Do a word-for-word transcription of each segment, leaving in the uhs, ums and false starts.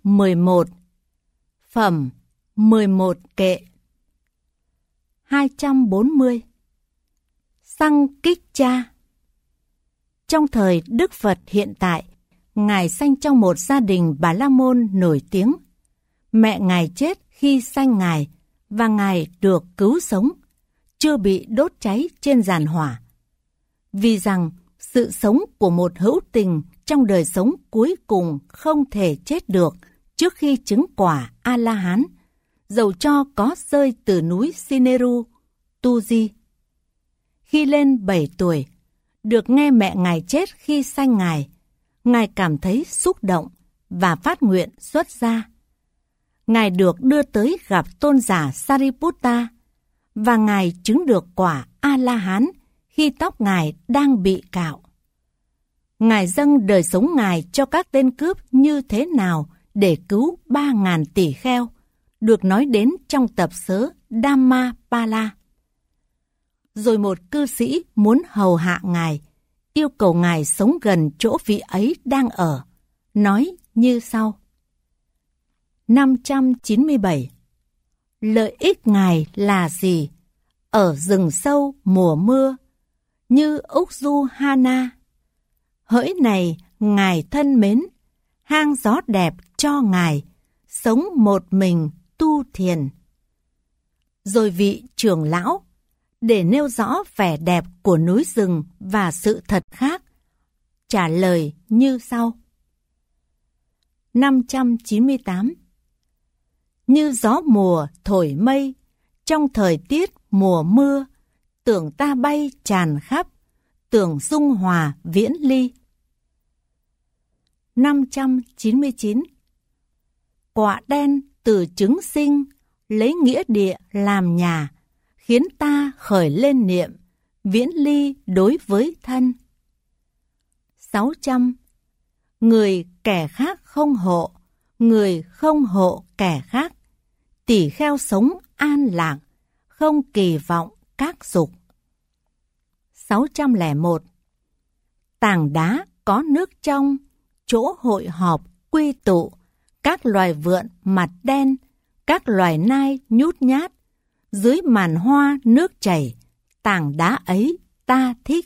mười một. Phẩm mười một kệ. hai trăm bốn mươi. Xăng kích cha. Trong thời Đức Phật hiện tại, Ngài sanh trong một gia đình Bà La Môn nổi tiếng. Mẹ Ngài chết khi sanh Ngài và Ngài được cứu sống, chưa bị đốt cháy trên giàn hỏa. Vì rằng sự sống của một hữu tình trong đời sống cuối cùng không thể chết được trước khi chứng quả A-la-hán, dầu cho có rơi từ núi Sineru, Tu Di. Khi lên bảy tuổi, được nghe mẹ Ngài chết khi sanh Ngài, Ngài cảm thấy xúc động và phát nguyện xuất gia. Ngài được đưa tới gặp tôn giả Sariputta và Ngài chứng được quả A-la-hán khi tóc Ngài đang bị cạo. Ngài dâng đời sống Ngài cho các tên cướp như thế nào để cứu ba ngàn tỷ kheo, được nói đến trong tập sớ Dhammapala. Rồi một cư sĩ muốn hầu hạ Ngài, yêu cầu Ngài sống gần chỗ vị ấy đang ở, nói như sau. năm trăm chín mươi bảy. Lợi ích Ngài là gì? Ở rừng sâu mùa mưa, như Ujjuhana. Hỡi này, Ngài thân mến, hang gió đẹp cho Ngài, sống một mình tu thiền. Rồi vị trưởng lão, để nêu rõ vẻ đẹp của núi rừng và sự thật khác, trả lời như sau. năm trăm chín mươi tám. Như gió mùa thổi mây, trong thời tiết mùa mưa, tưởng ta bay tràn khắp, tưởng dung hòa viễn ly. năm trăm chín mươi chín. Quạ đen từ trứng sinh, lấy nghĩa địa làm nhà, khiến ta khởi lên niệm, viễn ly đối với thân. sáu trăm. Người kẻ khác không hộ, người không hộ kẻ khác, tỷ kheo sống an lạc, không kỳ vọng các dục. sáu trăm lẻ một. Tảng đá có nước trong, chỗ hội họp quy tụ, các loài vượn mặt đen, các loài nai nhút nhát, dưới màn hoa nước chảy, tảng đá ấy ta thích.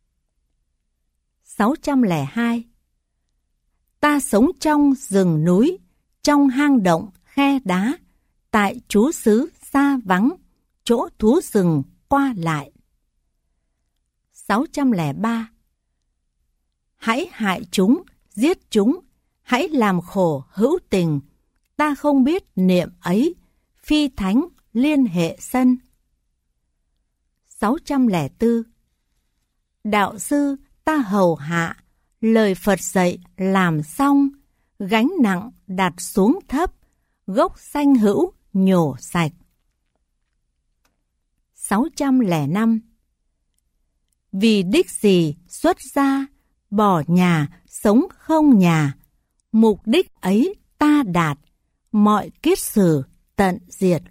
sáu trăm lẻ hai. Ta sống trong rừng núi, trong hang động khe đá, tại trú xứ xa vắng, chỗ thú rừng qua lại. sáu trăm lẻ ba. Hãy hại chúng, giết chúng, hãy làm khổ hữu tình, ta không biết niệm ấy, phi thánh liên hệ sân. sáu trăm lẻ bốn. Đạo sư ta hầu hạ, lời Phật dạy làm xong, gánh nặng đặt xuống thấp, gốc sanh hữu nhổ sạch. sáu trăm lẻ năm. Vì đích gì xuất gia, bỏ nhà sống không nhà, mục đích ấy ta đạt, mọi kiết sử tận diệt.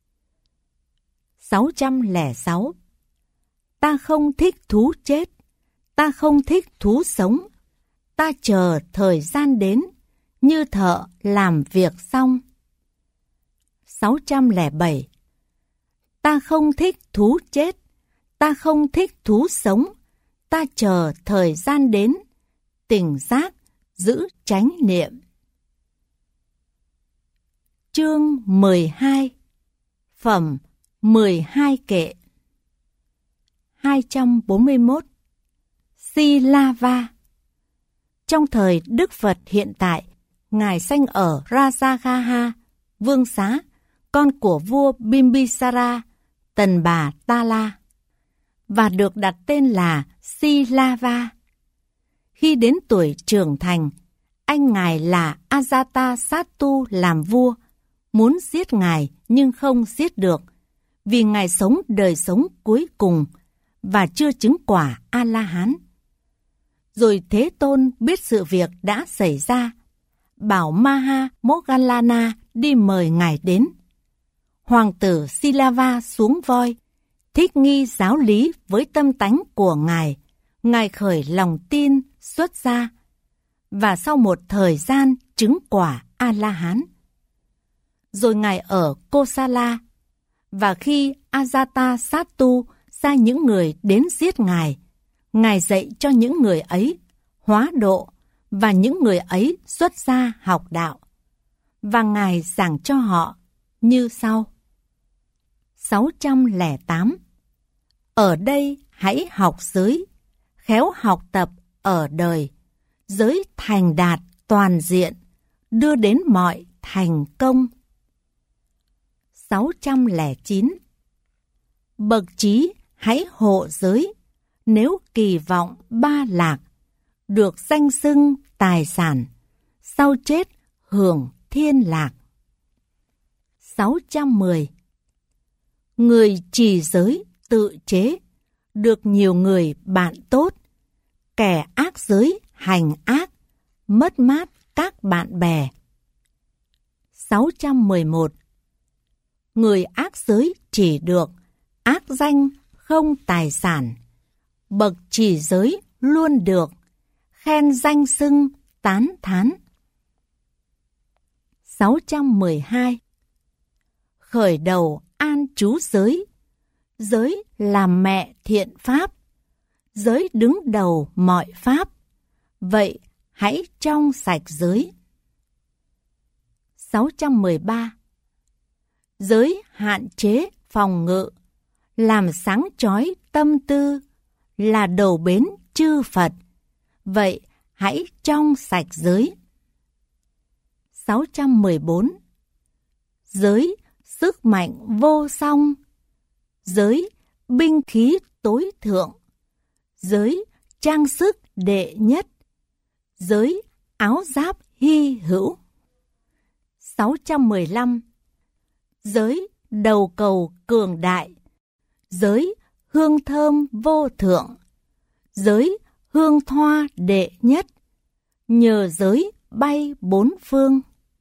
sáu trăm lẻ sáu. Ta không thích thú chết, ta không thích thú sống, ta chờ thời gian đến, như thợ làm việc xong. sáu trăm lẻ bảy. Ta không thích thú chết, ta không thích thú sống, ta chờ thời gian đến, tỉnh giác, giữ chánh niệm. Chương mười hai. Phẩm mười hai kệ. hai trăm bốn mươi mốt. Si-la-va. Trong thời Đức Phật hiện tại, Ngài sanh ở Rajagaha, Vương Xá, con của vua Bimbisara, tần bà Ta-la, và được đặt tên là Si-la-va. Khi đến tuổi trưởng thành, anh Ngài là Ajatasattu làm vua, muốn giết Ngài nhưng không giết được, vì Ngài sống đời sống cuối cùng và chưa chứng quả A-la-hán. Rồi Thế Tôn biết sự việc đã xảy ra, bảo Maha Moggallana đi mời Ngài đến. Hoàng tử Silava xuống voi, thích nghi giáo lý với tâm tánh của Ngài, Ngài khởi lòng tin xuất gia, và sau một thời gian chứng quả A-la-hán. Rồi Ngài ở Kosala, và khi Ajatasattu sai những người đến giết Ngài, Ngài dạy cho những người ấy hóa độ và những người ấy xuất gia học đạo. Và Ngài giảng cho họ như sau. sáu trăm lẻ tám. Ở đây hãy học giới, khéo học tập ở đời, giới thành đạt toàn diện, đưa đến mọi thành công. sáu trăm lẻ chín. Bậc trí hãy hộ giới, nếu kỳ vọng ba lạc, được danh xưng tài sản, sau chết hưởng thiên lạc. sáu trăm mười. Người trì giới tự chế, được nhiều người bạn tốt, kẻ ác giới hành ác, mất mát các bạn bè. sáu trăm mười một. Người ác giới chỉ được ác danh không tài sản, bậc trì giới luôn được khen danh xưng tán thán. sáu trăm mười hai. Khởi đầu an trú giới, giới làm mẹ thiện pháp, giới đứng đầu mọi pháp, vậy hãy trong sạch giới. sáu trăm mười ba. Giới hạn chế phòng ngự, làm sáng chói tâm tư, là đầu bến chư Phật, vậy hãy trong sạch giới. sáu trăm mười bốn. Giới sức mạnh vô song, giới binh khí tối thượng, giới trang sức đệ nhất, giới áo giáp hy hữu. sáu trăm mười lăm. Giới đầu cầu cường đại, giới hương thơm vô thượng, giới hương thoa đệ nhất, nhờ giới bay bốn phương.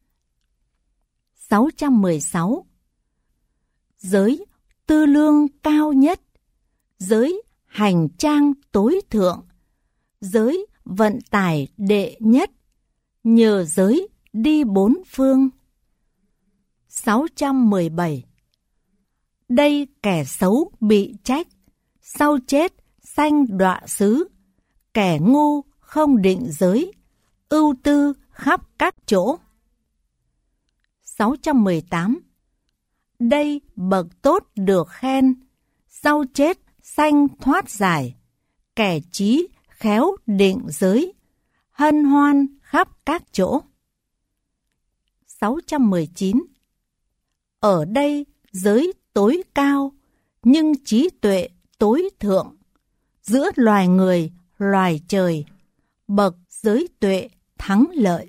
sáu trăm mười sáu. Giới tư lương cao nhất, giới hành trang tối thượng, giới vận tải đệ nhất, nhờ giới đi bốn phương. sáu trăm mười bảy. Đây kẻ xấu bị trách, sau chết sanh đọa xứ, kẻ ngu không định giới, ưu tư khắp các chỗ. sáu trăm mười tám. Đây bậc tốt được khen, sau chết sanh thoát giải, kẻ trí khéo định giới, hân hoan khắp các chỗ. sáu trăm mười chín. Ở đây giới tối cao, nhưng trí tuệ tối thượng, giữa loài người, loài trời, bậc giới tuệ thắng lợi.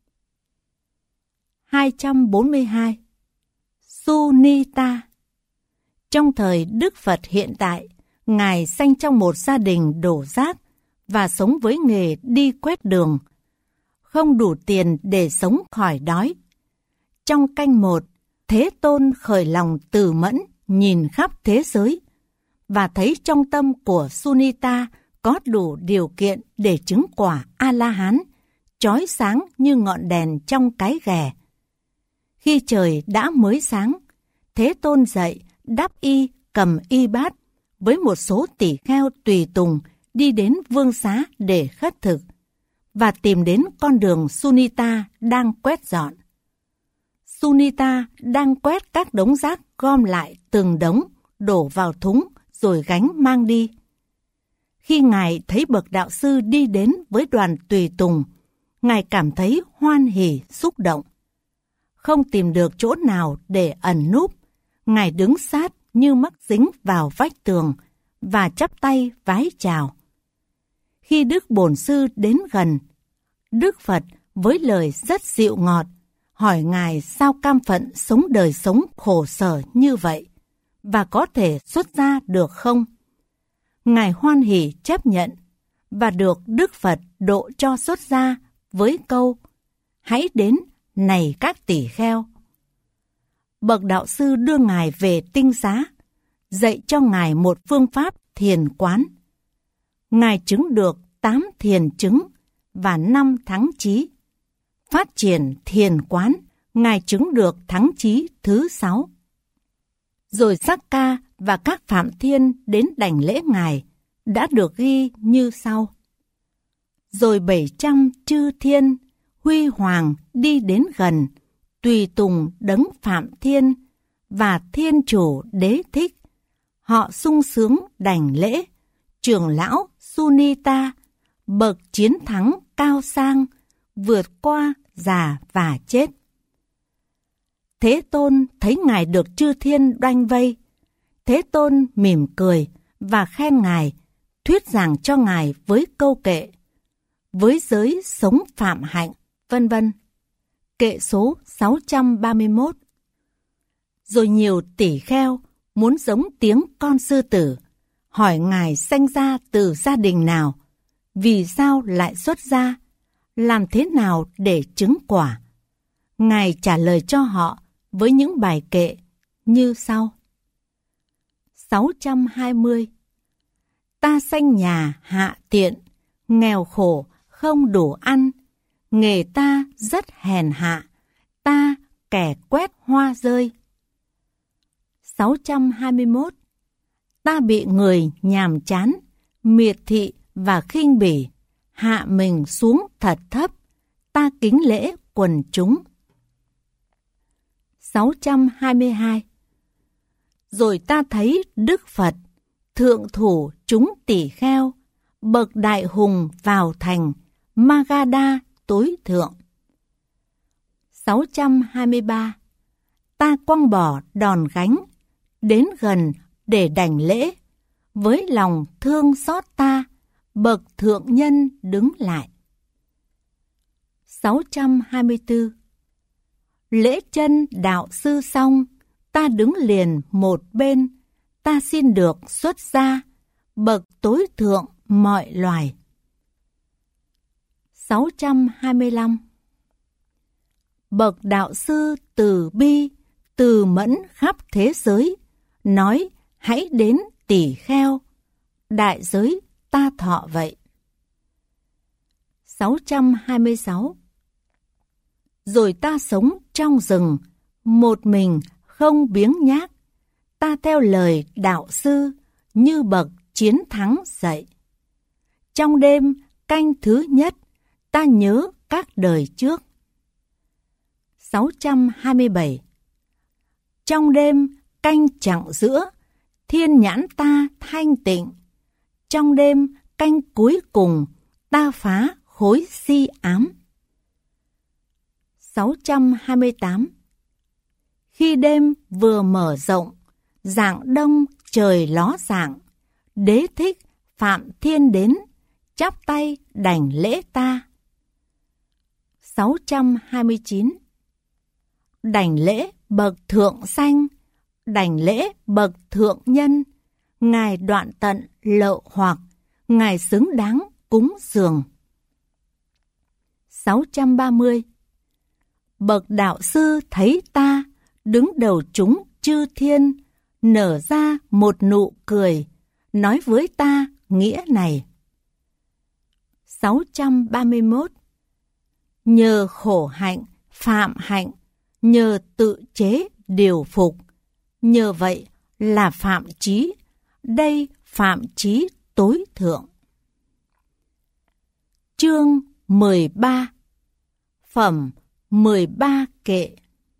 hai trăm bốn mươi hai. Sunita. Trong thời Đức Phật hiện tại, Ngài sanh trong một gia đình đổ rác và sống với nghề đi quét đường, không đủ tiền để sống khỏi đói. Trong canh một, Thế Tôn khởi lòng từ mẫn nhìn khắp thế giới và thấy trong tâm của Sunita có đủ điều kiện để chứng quả A-la-hán, chói sáng như ngọn đèn trong cái ghè. Khi trời đã mới sáng, Thế Tôn dậy đắp y cầm y bát với một số tỷ kheo tùy tùng đi đến vương xá để khất thực và tìm đến con đường Sunita đang quét dọn. Sunita đang quét các đống rác gom lại từng đống, đổ vào thúng rồi gánh mang đi. Khi Ngài thấy bậc đạo sư đi đến với đoàn tùy tùng, Ngài cảm thấy hoan hỉ xúc động. Không tìm được chỗ nào để ẩn núp, Ngài đứng sát như mắc dính vào vách tường và chắp tay vái chào. Khi Đức Bổn Sư đến gần, Đức Phật với lời rất dịu ngọt hỏi Ngài sao cam phận sống đời sống khổ sở như vậy và có thể xuất gia được không? Ngài hoan hỉ chấp nhận và được Đức Phật độ cho xuất gia với câu: hãy đến này các tỷ kheo. Bậc đạo sư đưa Ngài về tinh xá, dạy cho Ngài một phương pháp thiền quán. Ngài chứng được tám thiền chứng và năm thắng trí. phát triển thiền quán, Ngài chứng được thắng chí thứ sáu. Rồi Sắc-ca và các phạm thiên đến đảnh lễ Ngài đã được ghi như sau. Rồi bảy trăm chư thiên huy hoàng đi đến gần, tùy tùng đấng Phạm Thiên và Thiên Chủ Đế Thích. Họ sung sướng đảnh lễ trưởng lão Sunita, bậc chiến thắng cao sang, vượt qua già và chết. Thế Tôn thấy Ngài được chư thiên đoanh vây. Thế Tôn mỉm cười và khen Ngài, thuyết giảng cho Ngài với câu kệ: với giới sống phạm hạnh, vân vân. Kệ số sáu trăm ba mươi mốt. Rồi nhiều tỷ kheo muốn giống tiếng con sư tử, hỏi Ngài sanh ra từ gia đình nào, vì sao lại xuất gia, làm thế nào để chứng quả. Ngài trả lời cho họ với những bài kệ như sau. sáu trăm hai mươi. Ta sanh nhà hạ tiện, nghèo khổ không đủ ăn, nghề ta rất hèn hạ, ta kẻ quét hoa rơi. sáu trăm hai mươi mốt. Ta bị người nhàm chán, miệt thị và khinh bỉ, hạ mình xuống thật thấp, ta kính lễ quần chúng. sáu trăm hai mươi hai. Rồi ta thấy Đức Phật, thượng thủ chúng tỷ kheo, bậc đại hùng vào thành, Magadha tối thượng. sáu trăm hai mươi ba. Ta quăng bỏ đòn gánh, đến gần để đảnh lễ, với lòng thương xót ta, bậc thượng nhân đứng lại. sáu trăm hai mươi tư. Lễ chân đạo sư xong, ta đứng liền một bên, ta xin được xuất gia, bậc tối thượng mọi loài. sáu trăm hai mươi lăm. Bậc đạo sư từ bi, từ mẫn khắp thế giới, nói hãy đến tỷ kheo, đại giới ta thọ vậy. sáu trăm hai mươi sáu. Rồi ta sống trong rừng, một mình không biếng nhác, ta theo lời đạo sư, như bậc chiến thắng dạy. Trong đêm canh thứ nhất, ta nhớ các đời trước. sáu trăm hai mươi bảy. Trong đêm canh chặng giữa, thiên nhãn ta thanh tịnh. Trong đêm canh cuối cùng, ta phá khối si ám. sáu trăm hai mươi tám. Khi đêm vừa mở rộng, rạng đông trời ló dạng, Đế Thích Phạm Thiên đến, chắp tay đảnh lễ ta. sáu trăm hai mươi chín. Đảnh lễ bậc thượng sanh, đảnh lễ bậc thượng nhân, Ngài đoạn tận lậu hoặc, Ngài xứng đáng cúng dường. sáu trăm ba mươi. Bậc đạo sư thấy ta, đứng đầu chúng chư thiên, nở ra một nụ cười, nói với ta nghĩa này. sáu trăm ba mươi mốt. Nhờ khổ hạnh, phạm hạnh, nhờ tự chế điều phục, nhờ vậy là phạm chí, đây phạm chí tối thượng. Chương mười ba. Phẩm mười ba kệ.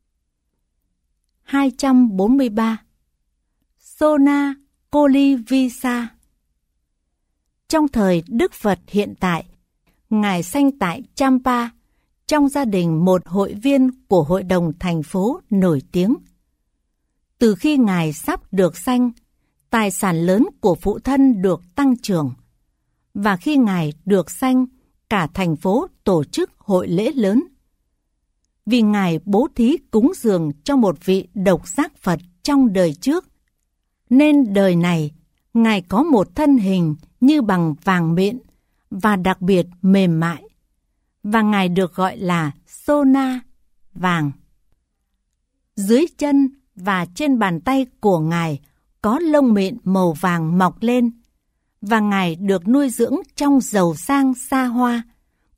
hai trăm bốn mươi ba. Sona Kolivisa. Trong thời Đức Phật hiện tại, Ngài sanh tại Champa, trong gia đình một hội viên của hội đồng thành phố nổi tiếng. Từ khi Ngài sắp được sanh, tài sản lớn của phụ thân được tăng trưởng. Và khi Ngài được sanh, cả thành phố tổ chức hội lễ lớn. Vì Ngài bố thí cúng dường cho một vị độc giác Phật trong đời trước, nên đời này Ngài có một thân hình như bằng vàng mịn và đặc biệt mềm mại, và Ngài được gọi là Sona, vàng. Dưới chân và trên bàn tay của Ngài có lông mịn màu vàng mọc lên, và Ngài được nuôi dưỡng trong giàu sang xa hoa,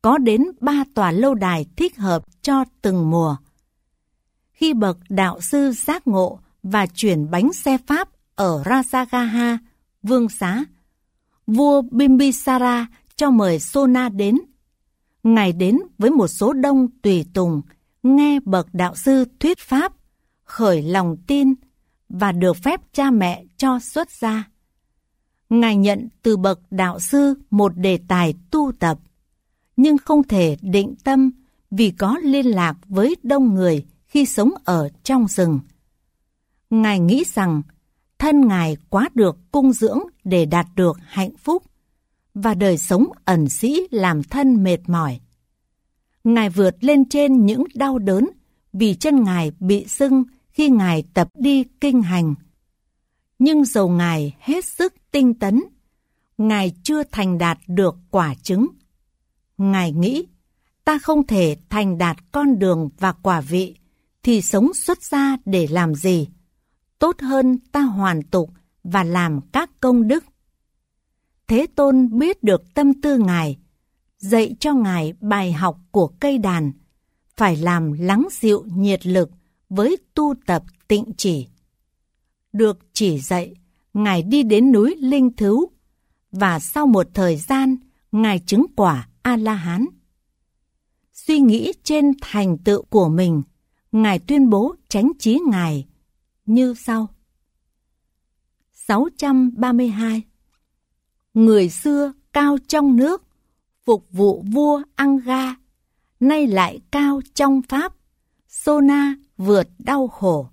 có đến ba tòa lâu đài thích hợp cho từng mùa. Khi bậc đạo sư giác ngộ và chuyển bánh xe Pháp ở Rajagaha, Vương Xá, vua Bimbisara cho mời Sona đến. Ngài đến với một số đông tùy tùng, nghe bậc đạo sư thuyết pháp, khởi lòng tin và được phép cha mẹ cho xuất gia. Ngài nhận từ bậc đạo sư một đề tài tu tập, nhưng không thể định tâm vì có liên lạc với đông người khi sống ở trong rừng. Ngài nghĩ rằng thân Ngài quá được cung dưỡng để đạt được hạnh phúc, và đời sống ẩn sĩ làm thân mệt mỏi. Ngài vượt lên trên những đau đớn vì chân Ngài bị sưng khi Ngài tập đi kinh hành. Nhưng dầu Ngài hết sức tinh tấn, Ngài chưa thành đạt được quả chứng. Ngài nghĩ, ta không thể thành đạt con đường và quả vị, thì sống xuất gia để làm gì? Tốt hơn ta hoàn tục và làm các công đức. Thế Tôn biết được tâm tư Ngài, dạy cho Ngài bài học của cây đàn, phải làm lắng dịu nhiệt lực với tu tập tịnh chỉ. Được chỉ dạy, Ngài đi đến núi Linh Thứu, và sau một thời gian, Ngài chứng quả A-la-hán. Suy nghĩ trên thành tựu của mình, Ngài tuyên bố chánh trí Ngài như sau. sáu trăm ba mươi hai. Người xưa cao trong nước, phục vụ vua Anga, nay lại cao trong pháp, Sona vượt đau khổ.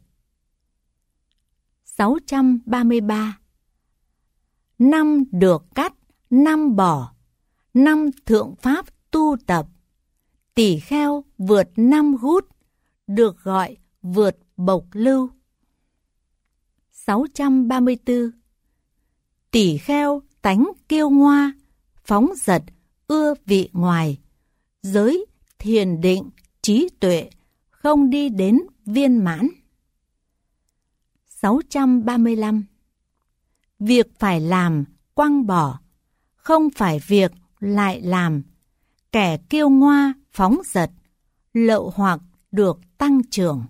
sáu trăm ba mươi ba. Năm được cắt, năm bỏ, năm thượng pháp tu tập, tỷ kheo vượt năm gút, được gọi vượt bộc lưu. sáu trăm ba mươi tư. Tỷ kheo tánh kiêu ngoa, phóng dật, ưa vị ngoài, giới, thiền định, trí tuệ, không đi đến viên mãn. sáu trăm ba mươi lăm. Việc phải làm, quăng bỏ, không phải việc lại làm, kẻ kiêu ngoa, phóng dật, lậu hoặc được tăng trưởng.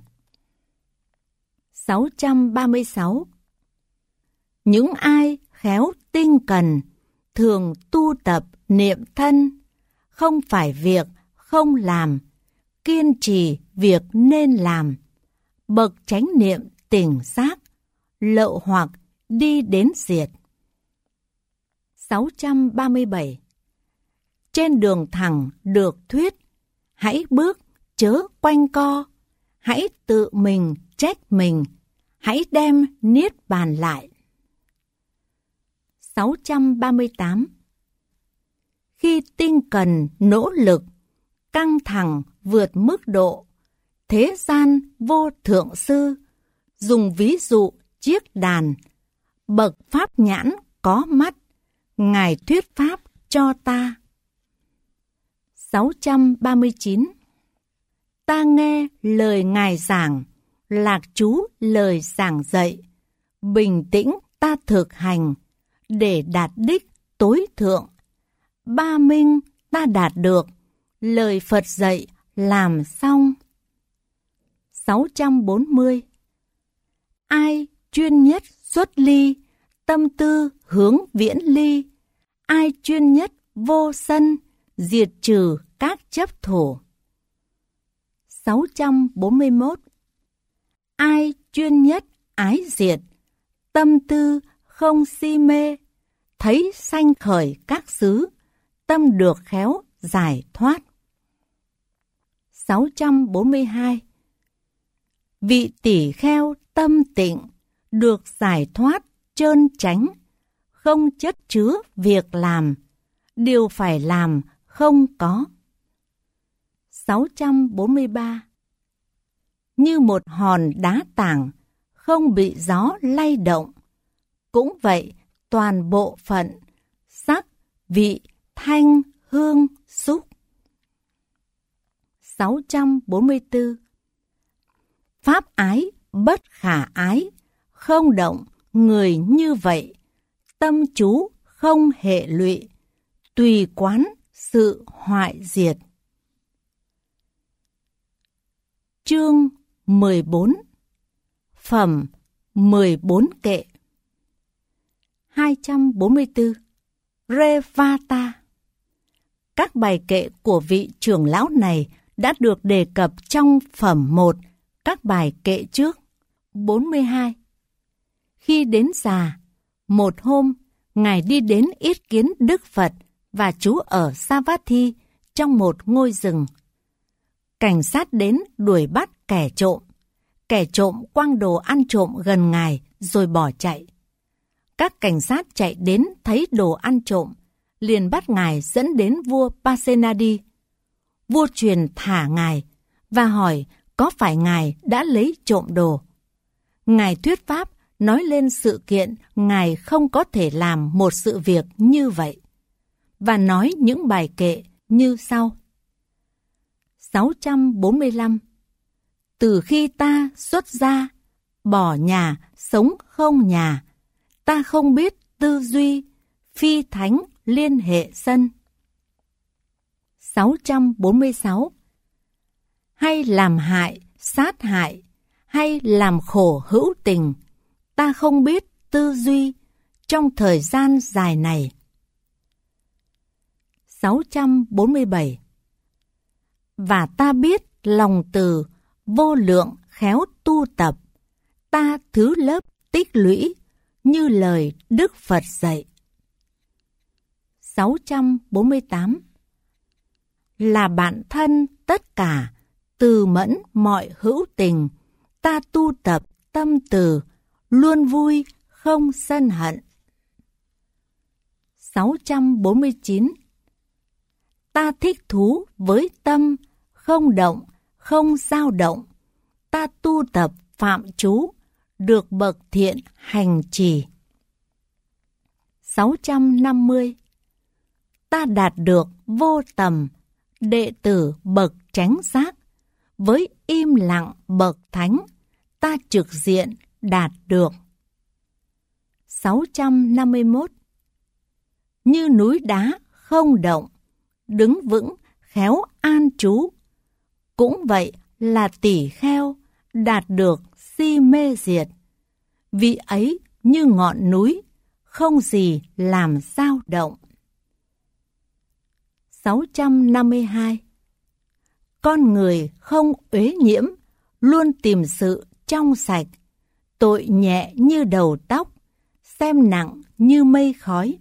sáu trăm ba mươi sáu. Những ai khéo tinh cần, thường tu tập niệm thân, không phải việc không làm, kiên trì việc nên làm, bậc chánh niệm tỉnh giác, lậu hoặc đi đến diệt. sáu trăm ba mươi bảy. Trên đường thẳng được thuyết, hãy bước chớ quanh co, hãy tự mình trách mình, hãy đem niết bàn lại. sáu trăm ba mươi tám. Khi tinh cần nỗ lực, căng thẳng vượt mức độ, thế gian vô thượng sư, dùng ví dụ chiếc đàn, bậc pháp nhãn có mắt, Ngài thuyết pháp cho ta. sáu trăm ba mươi chín. Ta nghe lời Ngài giảng, lạc trú lời giảng dạy, bình tĩnh ta thực hành, để đạt đích tối thượng. Ba minh ta đạt được, lời Phật dạy làm xong. sáu trăm bốn mươi. Ai chuyên nhất xuất ly, tâm tư hướng viễn ly, ai chuyên nhất vô sân, diệt trừ các chấp thủ. sáu trăm bốn mươi mốt. Ai chuyên nhất ái diệt, tâm tư không si mê, thấy sanh khởi các xứ, tâm được khéo giải thoát. sáu trăm bốn mươi hai. Vị tỷ kheo tâm tịnh, được giải thoát trơn chánh, không chất chứa việc làm, điều phải làm không có. sáu trăm bốn mươi ba. Như một hòn đá tảng, không bị gió lay động, cũng vậy toàn bộ phận, sắc, vị, thanh, hương, xúc. sáu trăm bốn mươi tư. Pháp ái bất khả ái, không động người như vậy, tâm chú không hệ lụy, tùy quán sự hoại diệt. Chương mười bốn. Phẩm mười bốn kệ. hai trăm bốn mươi tư. Revata. Các bài kệ của vị trưởng lão này đã được đề cập trong phẩm một, các bài kệ trước. bốn mươi hai. Khi đến già, một hôm, Ngài đi đến yết kiến Đức Phật và trú ở Savatthi trong một ngôi rừng. Cảnh sát đến đuổi bắt kẻ trộm. Kẻ trộm quăng đồ ăn trộm gần Ngài rồi bỏ chạy. Các cảnh sát chạy đến thấy đồ ăn trộm, liền bắt Ngài dẫn đến vua Pasenadi. Vua truyền thả Ngài và hỏi có phải Ngài đã lấy trộm đồ. Ngài thuyết pháp nói lên sự kiện Ngài không có thể làm một sự việc như vậy, và nói những bài kệ như sau. sáu trăm bốn mươi lăm. Từ khi ta xuất gia, bỏ nhà, sống không nhà, ta không biết tư duy, phi thánh liên hệ sân. sáu trăm bốn mươi sáu. Hay làm hại, sát hại, hay làm khổ hữu tình, ta không biết tư duy trong thời gian dài này. sáu trăm bốn mươi bảy. Và ta biết lòng từ, vô lượng khéo tu tập, ta thứ lớp tích lũy, như lời Đức Phật dạy. sáu trăm bốn mươi tám. Là bạn thân tất cả, từ mẫn mọi hữu tình, ta tu tập tâm từ, luôn vui không sân hận. sáu trăm bốn mươi chín. Ta thích thú với tâm, không động, không dao động, ta tu tập phạm trú, được bậc thiện hành trì. sáu trăm năm mươi. Ta đạt được vô tầm, đệ tử bậc chánh giác, với im lặng bậc thánh, ta trực diện đạt được. sáu trăm năm mươi mốt. Như núi đá không động, đứng vững khéo an trú, cũng vậy là tỷ kheo đạt được si mê diệt, vị ấy như ngọn núi, không gì làm dao động. sáu trăm năm mươi hai. Con người không uế nhiễm, luôn tìm sự trong sạch, tội nhẹ như đầu tóc, xem nặng như mây khói.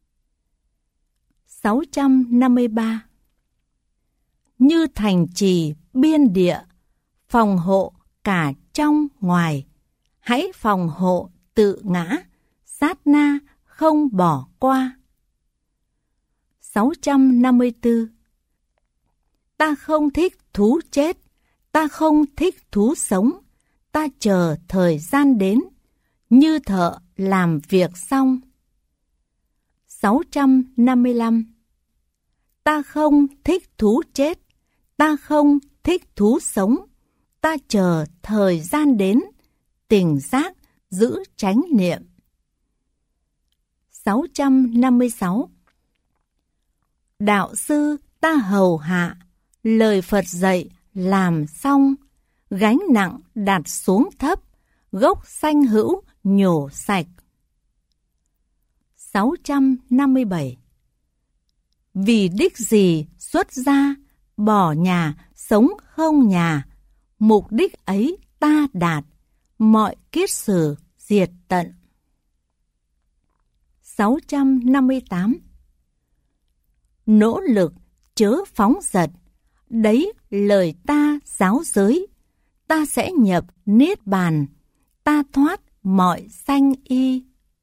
sáu trăm năm mươi ba. Như thành trì biên địa, phòng hộ cả trong ngoài, hãy phòng hộ tự ngã, sát na không bỏ qua. sáu trăm năm mươi tư. Ta không thích thú chết, ta không thích thú sống, ta chờ thời gian đến, như thợ làm việc xong. sáu trăm năm mươi lăm. Ta không thích thú chết, ta không thích thú sống, ta chờ thời gian đến, tỉnh giác giữ chánh niệm. sáu trăm năm mươi sáu. Đạo sư ta hầu hạ, lời Phật dạy làm xong, gánh nặng đặt xuống thấp, gốc sanh hữu nhổ sạch. sáu trăm năm mươi bảy. Vì đích gì xuất gia, bỏ nhà, sống không nhà, mục đích ấy ta đạt, mọi kiết sử diệt tận. sáu trăm năm mươi tám. Nỗ lực chớ phóng dật, đấy lời ta giáo giới, ta sẽ nhập niết bàn, ta thoát mọi sanh y.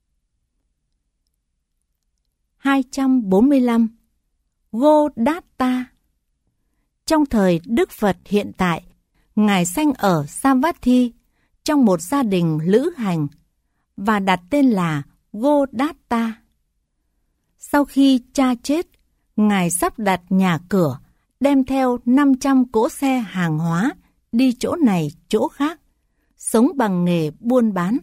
hai trăm bốn mươi lăm. Godatta. Trong thời Đức Phật hiện tại, Ngài sanh ở Savatthi trong một gia đình lữ hành và đặt tên là Godatta. Sau khi cha chết, Ngài sắp đặt nhà cửa, đem theo năm trăm cỗ xe hàng hóa đi chỗ này chỗ khác, sống bằng nghề buôn bán.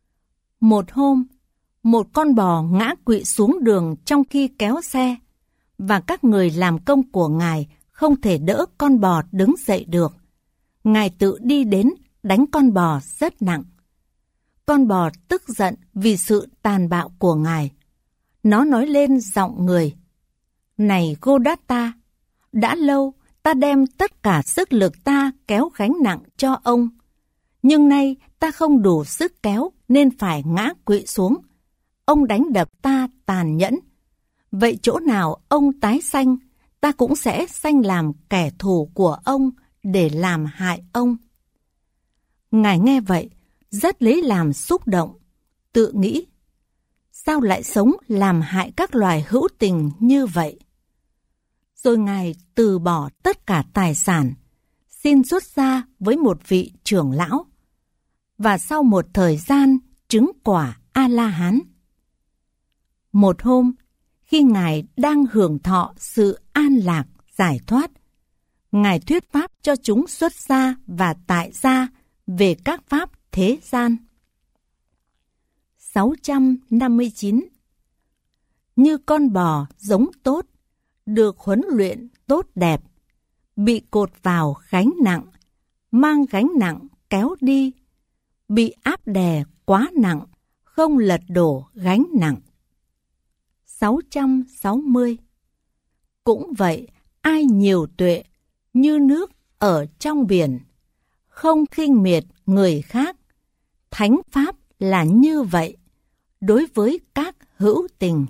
Một hôm, một con bò ngã quỵ xuống đường trong khi kéo xe, và các người làm công của Ngài không thể đỡ con bò đứng dậy được. Ngài tự đi đến đánh con bò rất nặng. Con bò tức giận vì sự tàn bạo của Ngài. Nó nói lên giọng người: "Này Gô-đát-ta, đã lâu ta đem tất cả sức lực ta kéo gánh nặng cho ông. Nhưng nay ta không đủ sức kéo nên phải ngã quỵ xuống. Ông đánh đập ta tàn nhẫn. Vậy chỗ nào ông tái sanh, ta cũng sẽ sanh làm kẻ thù của ông để làm hại ông." Ngài nghe vậy, rất lấy làm xúc động, tự nghĩ: sao lại sống làm hại các loài hữu tình như vậy? Rồi Ngài từ bỏ tất cả tài sản, xin xuất gia với một vị trưởng lão, và sau một thời gian chứng quả A-la-hán. Một hôm, khi Ngài đang hưởng thọ sự an lạc, giải thoát, Ngài thuyết pháp cho chúng xuất gia và tại gia về các pháp thế gian. sáu trăm năm mươi chín. Như con bò giống tốt, được huấn luyện tốt đẹp, bị cột vào gánh nặng, mang gánh nặng kéo đi, bị áp đè quá nặng, không lật đổ gánh nặng. sáu trăm sáu mươi. Cũng vậy, ai nhiều tuệ, như nước ở trong biển, không khinh miệt người khác. Thánh pháp là như vậy đối với các hữu tình.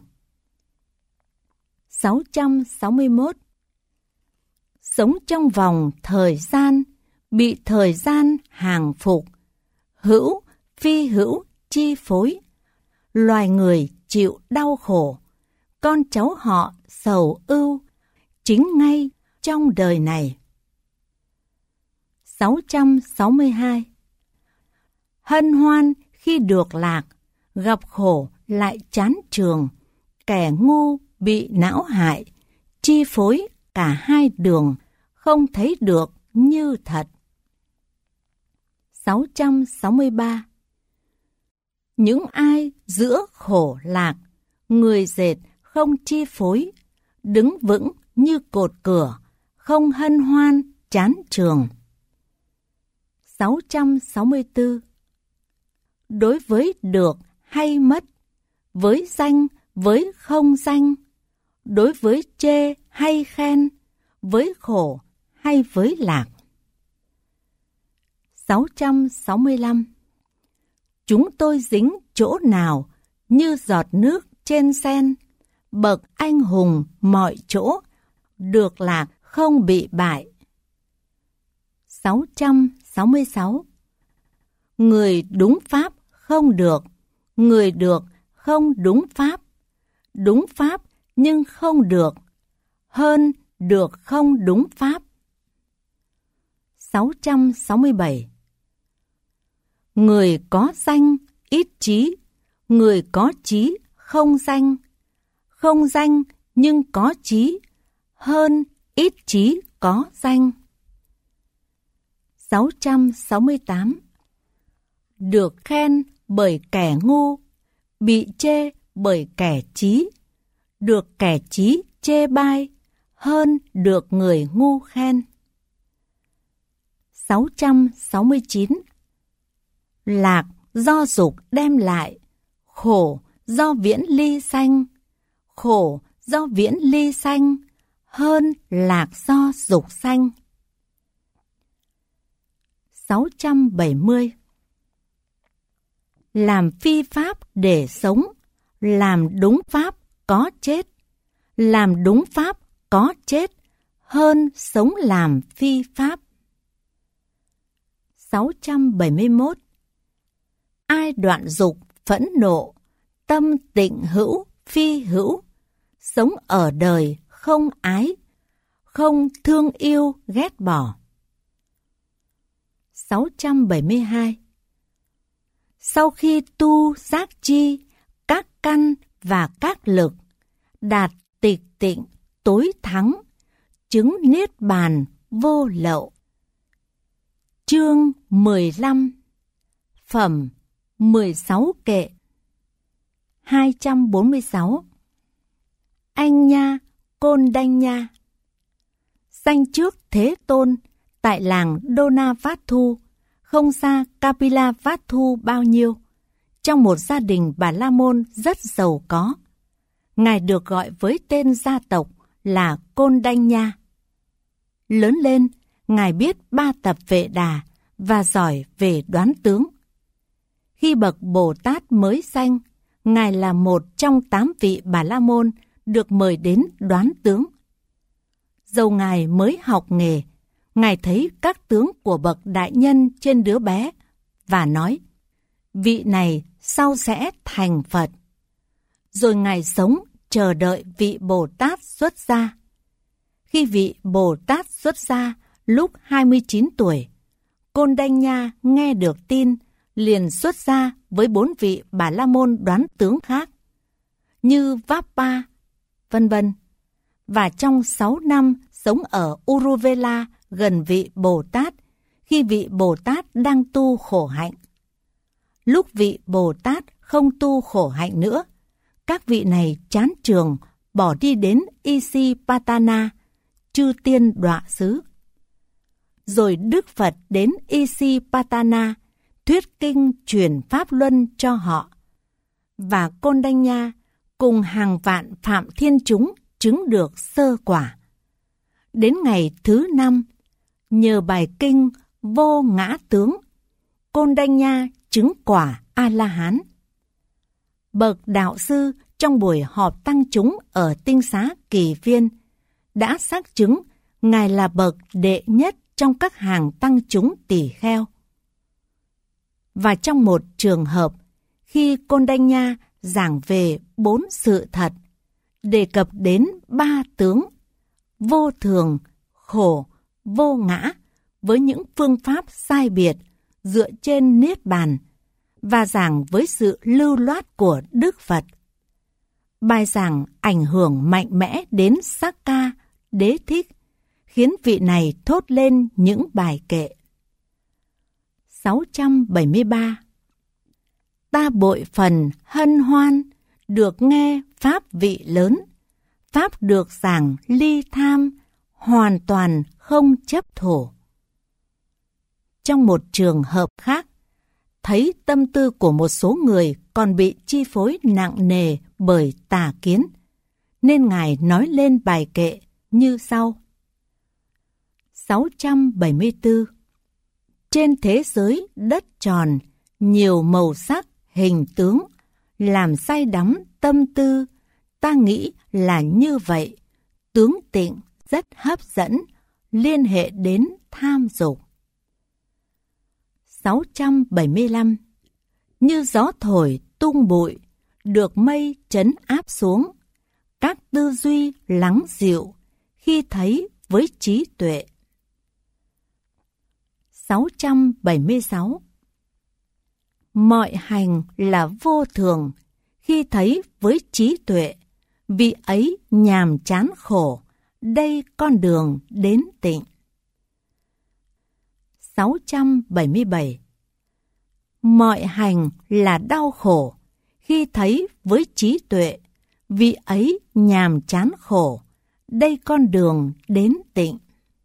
sáu trăm sáu mươi mốt. Sống trong vòng thời gian, bị thời gian hàng phục, hữu phi hữu chi phối, loài người chịu đau khổ, con cháu họ sầu ưu, chính ngay trong đời này. sáu trăm sáu mươi hai. Hân hoan khi được lạc, gặp khổ lại chán trường, kẻ ngu bị não hại, chi phối cả hai đường, không thấy được như thật. sáu trăm sáu mươi ba. Những ai giữa khổ lạc, người dệt không chi phối, đứng vững như cột cửa, không hân hoan chán trường. sáu trăm sáu mươi tư. Đối với được hay mất, với danh với không danh, đối với chê hay khen, với khổ hay với lạc. sáu trăm sáu mươi lăm. Chúng tôi dính chỗ nào như giọt nước trên sen, bậc anh hùng mọi chỗ, được lạc không bị bại. sáu trăm sáu mươi sáu. Người đúng pháp không được, người được không đúng pháp, đúng pháp nhưng không được, hơn được không đúng pháp. sáu trăm sáu mươi bảy. Người có danh ít trí, người có trí không danh, không danh nhưng có trí, hơn ít trí có danh. sáu trăm sáu mươi tám. Được khen bởi kẻ ngu, bị chê bởi kẻ trí, được kẻ trí chê bai, hơn được người ngu khen. sáu trăm sáu mươi chín. Lạc do dục đem lại, khổ do viễn ly sanh, khổ do viễn ly sanh, hơn lạc do dục sanh. sáu trăm bảy mươi. Làm phi pháp để sống, làm đúng pháp có chết, làm đúng pháp có chết, hơn sống làm phi pháp. sáu trăm bảy mươi mốt. Ai đoạn dục phẫn nộ, tâm tịnh hữu phi hữu, sống ở đời không ái, không thương yêu ghét bỏ. sáu trăm bảy mươi hai. Sau khi tu giác chi, các căn và các lực, đạt tịch tịnh tối thắng, chứng niết bàn vô lậu. Chương mười lăm. Phẩm mười sáu kệ. hai trăm bốn mươi sáu. Anh nha, Côn Đanh Nha. Sanh trước Thế Tôn tại làng Donavatthu, không xa Kapilavatthu bao nhiêu, trong một gia đình Bà La Môn rất giàu có. Ngài được gọi với tên gia tộc là Côn Đanh Nha. Lớn lên, Ngài biết ba tập Vệ Đà và giỏi về đoán tướng. Khi bậc Bồ Tát mới sanh, Ngài là một trong tám vị Bà La Môn được mời đến đoán tướng. Dầu Ngài mới học nghề, Ngài thấy các tướng của bậc đại nhân trên đứa bé và nói, vị này sau sẽ thành Phật. Rồi Ngài sống chờ đợi vị Bồ Tát xuất gia. Khi vị Bồ Tát xuất gia lúc hai mươi chín tuổi, Côn Đanh Nha nghe được tin liền xuất gia với bốn vị Bà La Môn đoán tướng khác, như Vappa, vân vân. Và trong sáu năm sống ở Uruvela gần vị Bồ Tát, khi vị Bồ Tát đang tu khổ hạnh. Lúc vị Bồ Tát không tu khổ hạnh nữa, các vị này chán trường bỏ đi đến Isipatana, chư tiên đọa xứ. Rồi Đức Phật đến Isipatana thuyết kinh truyền pháp luân cho họ. Và Côn Đanh Nha cùng hàng vạn phạm thiên chúng chứng được sơ quả. Đến ngày thứ năm, nhờ bài kinh Vô Ngã Tướng, Côn Đanh Nha chứng quả A-la-hán. Bậc đạo sư trong buổi họp tăng chúng ở tinh xá Kỳ Viên đã xác chứng Ngài là bậc đệ nhất trong các hàng tăng chúng tỳ kheo. Và trong một trường hợp, khi Côn Đanh Nha giảng về bốn sự thật, đề cập đến ba tướng, vô thường, khổ, vô ngã, với những phương pháp sai biệt dựa trên Niết Bàn, và giảng với sự lưu loát của Đức Phật. Bài giảng ảnh hưởng mạnh mẽ đến Sakka Đế Thích, khiến vị này thốt lên những bài kệ. sáu trăm bảy mươi ba. Ta bội phần hân hoan, được nghe pháp vị lớn, pháp được giảng ly tham, hoàn toàn không chấp thổ. Trong một trường hợp khác, thấy tâm tư của một số người còn bị chi phối nặng nề bởi tà kiến, nên Ngài nói lên bài kệ như sau. sáu trăm bảy mươi tư. Trên thế giới đất tròn, nhiều màu sắc, hình tướng, làm say đắm tâm tư, ta nghĩ là như vậy, tướng tịnh rất hấp dẫn, liên hệ đến tham dục. sáu trăm bảy mươi lăm. Như gió thổi tung bụi, được mây trấn áp xuống, các tư duy lắng dịu, khi thấy với trí tuệ. sáu trăm bảy mươi sáu. Mọi hành là vô thường, khi thấy với trí tuệ, vì ấy nhàm chán khổ, đây con đường đến tịnh. sáu trăm bảy mươi bảy. Mọi hành là đau khổ, khi thấy với trí tuệ, vì ấy nhàm chán khổ, đây con đường đến tịnh.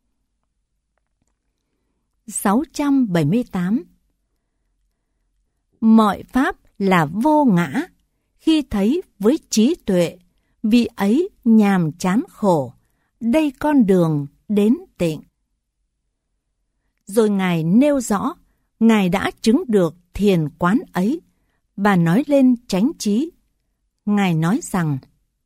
sáu trăm bảy mươi tám. Mọi pháp là vô ngã, khi thấy với trí tuệ, vì ấy nhàm chán khổ, đây con đường đến tịnh. Rồi Ngài nêu rõ, Ngài đã chứng được thiền quán ấy, và nói lên chánh trí. Ngài nói rằng,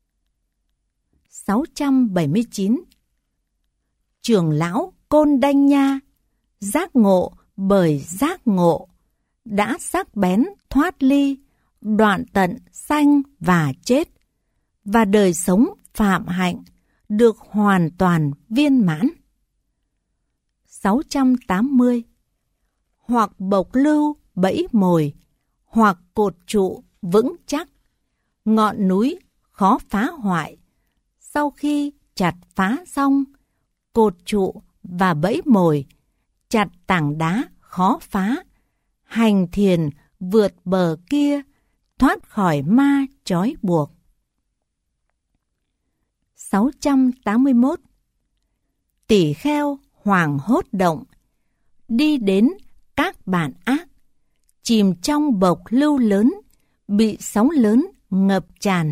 sáu trăm bảy mươi chín. Trưởng lão Côn Đanh Nha, giác ngộ bởi giác ngộ, đã sắc bén thoát ly, đoạn tận sanh và chết, và đời sống phạm hạnh được hoàn toàn viên mãn. sáu trăm tám mươi. Hoặc bộc lưu bẫy mồi, hoặc cột trụ vững chắc, ngọn núi khó phá hoại. Sau khi chặt phá xong, cột trụ và bẫy mồi, chặt tảng đá khó phá, hành thiền vượt bờ kia, thoát khỏi ma trói buộc. sáu trăm tám mươi mốt. Tỷ kheo hoảng hốt động, đi đến các bản ác, chìm trong bộc lưu lớn, bị sóng lớn ngập tràn.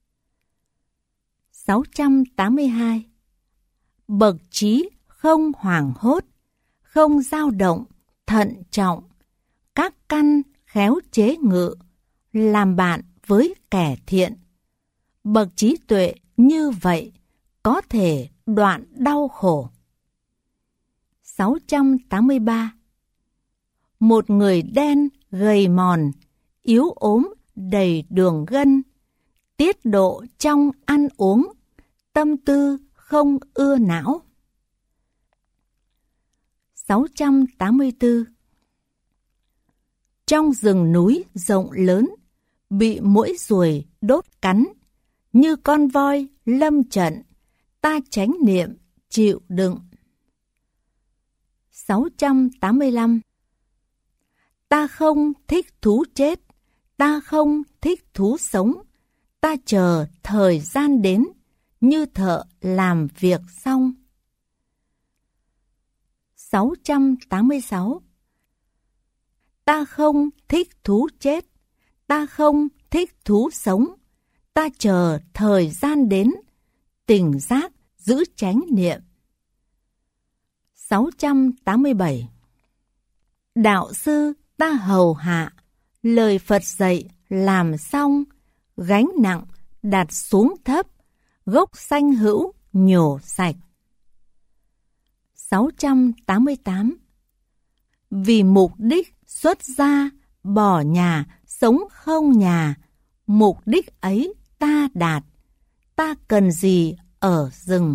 sáu trăm tám mươi hai. Bậc trí không hoảng hốt, không dao động, thận trọng, các căn khéo chế ngự, làm bạn với kẻ thiện. Bậc trí tuệ như vậy có thể đoạn đau khổ. sáu trăm tám mươi ba. Một người đen gầy mòn, yếu ốm, đầy đường gân, tiết độ trong ăn uống, tâm tư không ưa não. sáu trăm tám mươi tư. Trong rừng núi rộng lớn, bị muỗi ruồi đốt cắn, như con voi lâm trận, ta chánh niệm chịu đựng. sáu trăm tám mươi lăm. Ta không thích thú chết, ta không thích thú sống, ta chờ thời gian đến, như thợ làm việc xong. sáu trăm tám mươi sáu. Ta không thích thú chết, ta không thích thú sống, ta chờ thời gian đến, tỉnh giác giữ chánh niệm. sáu trăm tám mươi bảy. Đạo sư ta hầu hạ, lời Phật dạy làm xong, gánh nặng đặt xuống thấp, gốc sanh hữu nhổ sạch. sáu trăm tám mươi tám. Vì mục đích xuất gia, bỏ nhà, sống không nhà, mục đích ấy ta đạt, ta cần gì ở rừng.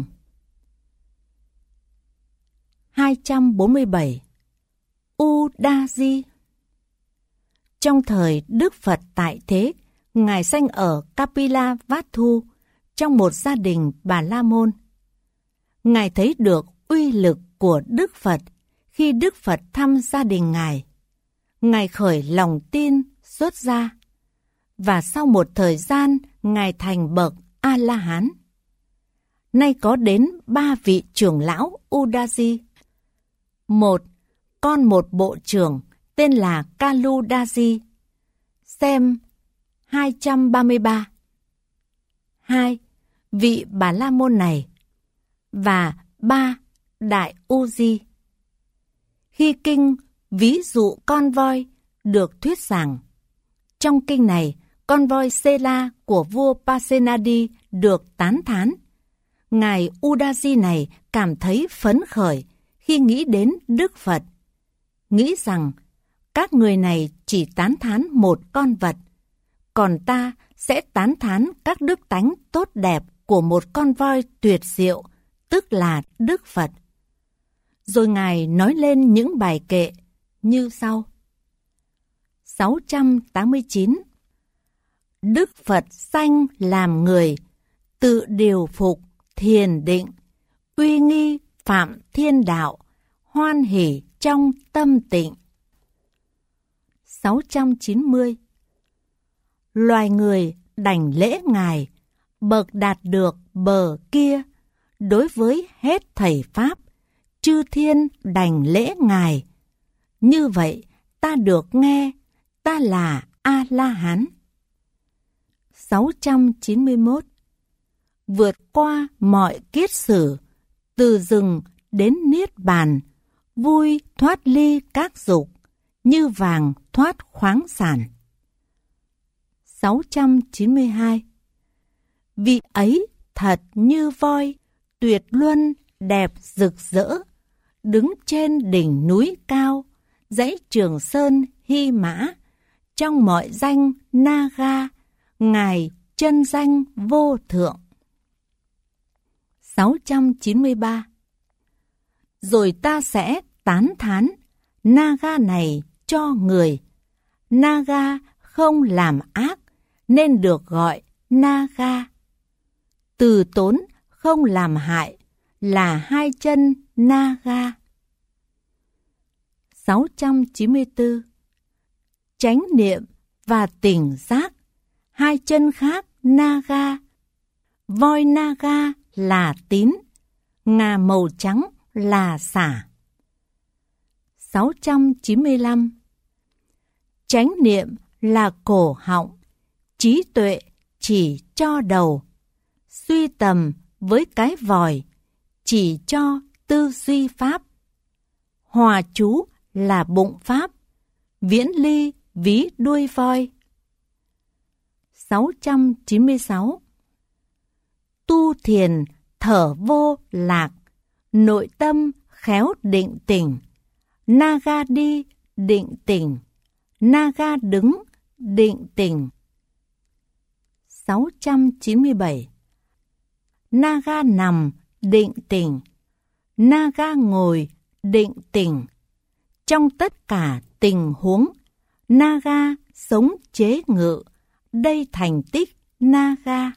hai trăm bốn mươi bảy. Udaji. Trong thời Đức Phật tại thế, Ngài sanh ở Kapilavatthu, trong một gia đình Bà La Môn. Ngài thấy được uy lực của Đức Phật khi Đức Phật thăm gia đình Ngài. Ngài khởi lòng tin xuất gia, và sau một thời gian Ngài thành bậc A-la-hán. Nay có đến ba vị trưởng lão Udaji. Một, con một bộ trưởng tên là Kaludaji. Xem hai trăm ba mươi ba. Hai, vị Bà La Môn này. Và ba, Đại Uji. Khi kinh ví dụ con voi được thuyết giảng. Trong kinh này, con voi Sela của vua Pasenadi được tán thán. Ngài Udaji này cảm thấy phấn khởi khi nghĩ đến Đức Phật, nghĩ rằng các người này chỉ tán thán một con vật, còn ta sẽ tán thán các đức tánh tốt đẹp của một con voi tuyệt diệu, tức là Đức Phật. Rồi Ngài nói lên những bài kệ như sau. sáu trăm tám mươi chín. Đức Phật sanh làm người, tự điều phục thiền định, uy nghi phạm thiên đạo, hoan hỷ trong tâm tịnh. sáu trăm chín mươi. Loài người đảnh lễ Ngài, bậc đạt được bờ kia, đối với hết thầy Pháp, chư thiên đảnh lễ Ngài. Như vậy ta được nghe, ta là A-la-hán. sáu trăm chín mươi mốt. Vượt qua mọi kiết sử, từ rừng đến niết bàn, vui thoát ly các dục, như vàng thoát khoáng sản. sáu trăm chín mươi hai. Vị ấy thật như voi, tuyệt luân đẹp rực rỡ, đứng trên đỉnh núi cao, dãy Trường Sơn Hy Mã, trong mọi danh Naga, Ngài chân danh vô thượng. sáu trăm chín mươi ba. Rồi ta sẽ tán thán Naga này cho người. Naga không làm ác nên được gọi Naga. Từ tốn không làm hại là hai chân Naga. sáu trăm chín mươi tư. Chánh niệm và tỉnh giác, hai chân khác Naga. Voi Naga là tín, ngà màu trắng là xả. sáu trăm chín mươi lăm. Chánh niệm là cổ họng, trí tuệ chỉ cho đầu, suy tầm với cái vòi, chỉ cho tư duy pháp. Hòa chú là bụng pháp, viễn ly ví đuôi voi. sáu trăm chín mươi sáu. Tu thiền thở vô lạc, nội tâm khéo định tỉnh, naga đi định tỉnh, naga đứng định tỉnh. sáu trăm chín mươi bảy. Naga nằm định tỉnh, naga ngồi định tỉnh. Trong tất cả tình huống, naga sống chế ngự, đây thành tích naga.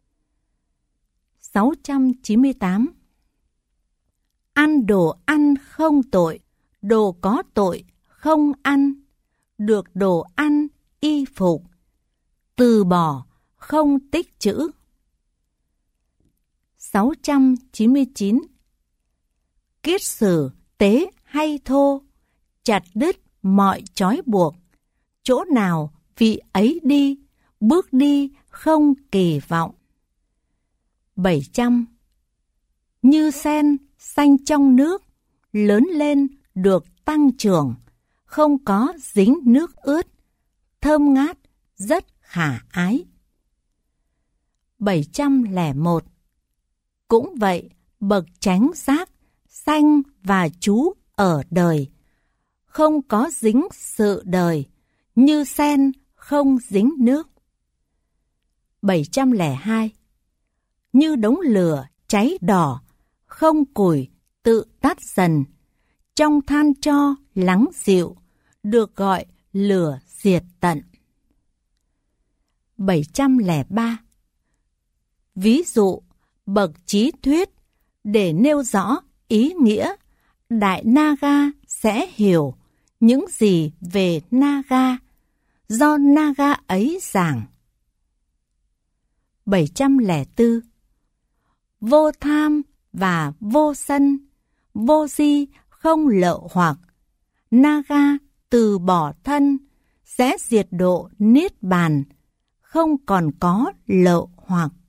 sáu trăm chín mươi tám. Ăn đồ ăn không tội, đồ có tội không ăn, được đồ ăn y phục, từ bỏ không tích trữ. sáu trăm chín mươi chín. Kiết sử tế hay thô, chặt đứt mọi trói buộc, chỗ nào vị ấy đi, bước đi không kỳ vọng. bảy trăm. Như sen xanh trong nước, lớn lên được tăng trưởng, không có dính nước ướt, thơm ngát, rất khả ái. bảy trăm lẻ một. Cũng vậy, bậc chánh giác, sanh và trú ở đời, không có dính sự đời, như sen không dính nước. bảy trăm lẻ hai. Như đống lửa cháy đỏ, không củi tự tắt dần, trong than tro lắng dịu, được gọi lửa diệt tận. bảy trăm lẻ ba. Ví dụ, bậc trí thuyết, để nêu rõ ý nghĩa, Đại Naga sẽ hiểu những gì về Naga, do Naga ấy giảng. bảy trăm lẻ bốn. Vô tham và vô sân, vô di không lậu hoặc, Naga từ bỏ thân, sẽ diệt độ niết bàn, không còn có lậu hoặc.